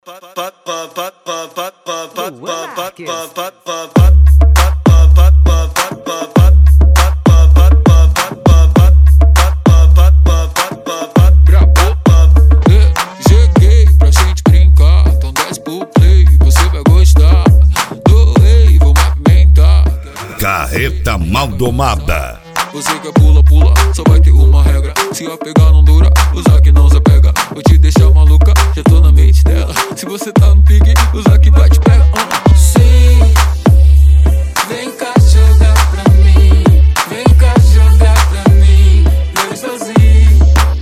Cheguei pra gente brincar, então desce pro play, você vai gostar. Doei, vou movimentar. Carreta Maldomada. Você quer pula, pula, só vai ter uma regra. Se a pegar não dura, usar que não se pega. Vou te deixar maluca, já tô na mente dela. Se você tá no pique, usar que vai te pegar. Sim, vem cá jogar pra mim. Vem cá jogar pra mim. Eu sozinho.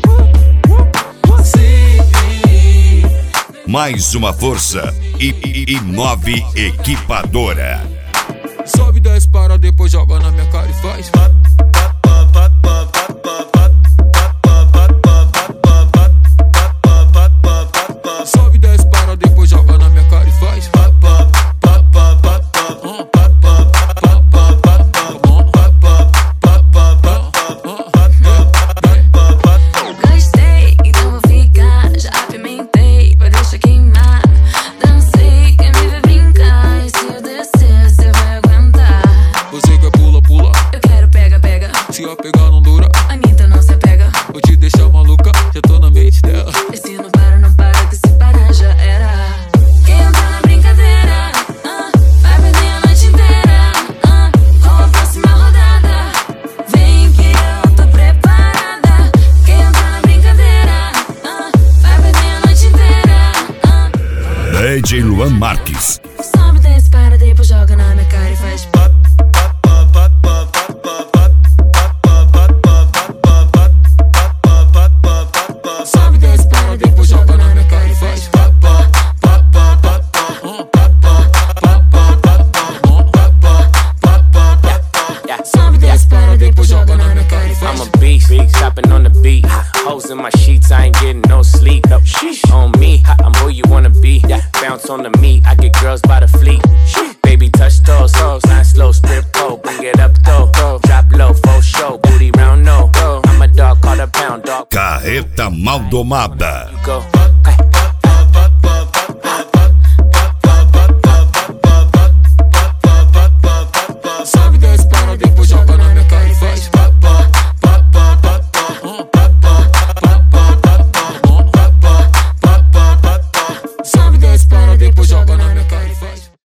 Sim. Mais uma força e 9 equipadora. Sobe 10 para, depois joga na minha cara e faz. Sobe 10 para, depois joga na minha cara e faz. Gostei, então vou ficar. Já apimentei, vai deixar queimar. Dancei, quer me ver brincar. E se eu descer, cê vai aguentar. Você quer pula, pula, Eu quero pega, pega. se a pegar não dura, Anitta não se apega. vou te deixar maluca, já tô na mente dela. E se não para, não para, que se parar já era. Quem entra na brincadeira, vai perder a noite inteira. Com a próxima rodada, vem que eu tô preparada. Quem entra na brincadeira, vai perder a noite inteira. DJ Luan Marques. Sobe 10 para, depois joga na minha cara e faz. Sobe 10 para, depois joga na minha cara e faz. Sobe 10 para, depois joga na minha cara e faz. I'm a beast, chopping on the beat. Hoes in my sheets, I ain't getting no sleep. On me, I'm who you wanna be. Bounce on the meat, I get girls by the fleet. Baby, touch those hoes, line slow, strip pole, bring it up though. Drop low, full show, booty round no. I'm a dog, call a pound dog. Carreta Maldomada. Go,